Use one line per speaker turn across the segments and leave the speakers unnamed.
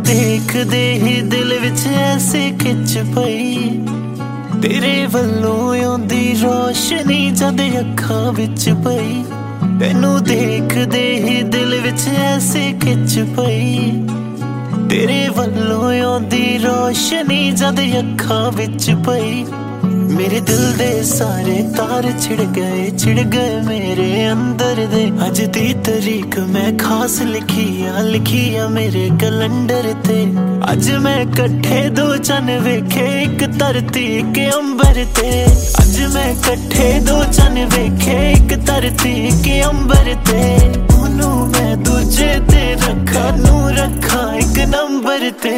देखदे ही दिल विच ऐसी खिच पई, तेरे वल्लों आउंदी रोशनी जद अखां विच पई। तेनू देखदे ही दिल विच ऐसी खिच पई, तेरे वल्लों आउंदी रोशनी जद अखां विच पई। मेरे दिल दे सारे तार छिड़ गए मेरे अंदर दे। अज दी तरीक मैं खास लिखी आ मेरे कैलेंडर ते। अज मैं कट्ठे दो चन वेखे एक धरती के अंबर ते। अज मैं कट्ठे दो चन वेखे एक धरती के अंबर ते। ओनू मैं दूजे ते रखा नू रखा एक नंबर ते।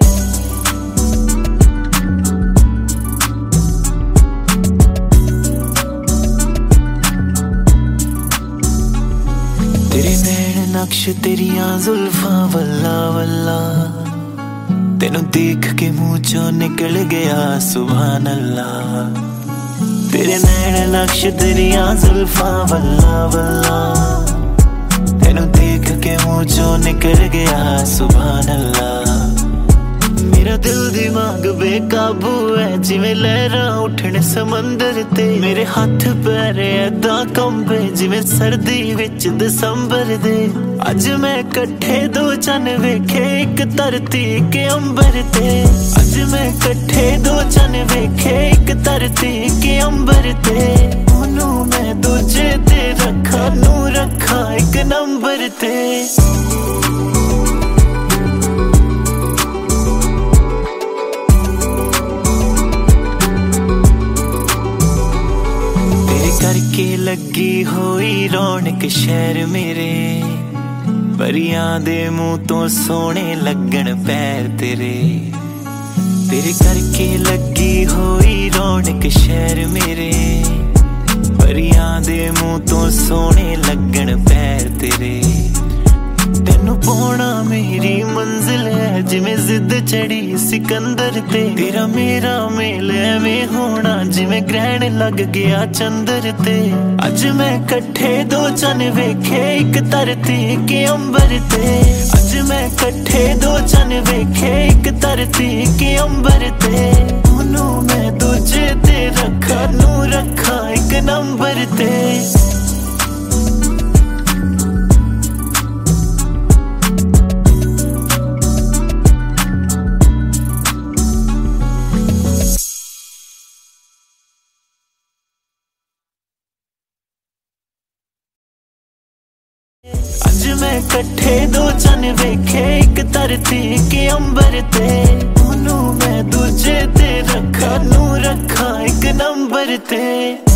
तेरे नैन नक्श तेरिया जुल्फा वल्ला वल्ला, तेनू देख के मुंह चो निकल गया सुभान अल्लाह। तेरे नैन नक्श तेरिया जुल्फा वल्ला वल्ला, तेनू देख के मुंह चो निकल गया सुभान अल्लाह। मेरा दिल दिमाग बेकाबू है जिवें लहरां उठण समंदर ते। मेरे हाथ पैर ऐदां कंबे जिवें सर्दी विच दसंबर दे। अज मैं कट्ठे दो चन वेखे एक धरती के अंबर ते। अज मैं कट्ठे दो चन वेखे एक धरती के अंबर ते। ओनू मैं दूजे ते रखा नू रखा एक नंबर ते। करके लगी होई रौनक शहर मेरे, परियां दे मुंह तो सोने लगन पैर तेरे। तेरे करके लगी होई रौनक शहर मेरे, परियां दे मुंह तो सोने लगन पैर तेरे। तेनू पाउणा मेरी मंजिल है जिवें जिद चढ़ी सिकंदर ते। तेरा मेरा मेल एवें होना जिवें ग्रहण लग गया चंद्र ते। अज मैं कट्ठे दो चन वेखे एक धरती के अंबर ते। अज मैं कट्ठे दो चन वेखे एक धरती के अंबर ते। ओनू मैं दूजे ते रखा नू रखा एक नंबर ते। अज मैं कट्ठे दो चन वेखे एक धरती के अंबर ते। ओनू मैं दूजे ते रखा नू रखा एक नंबर ते।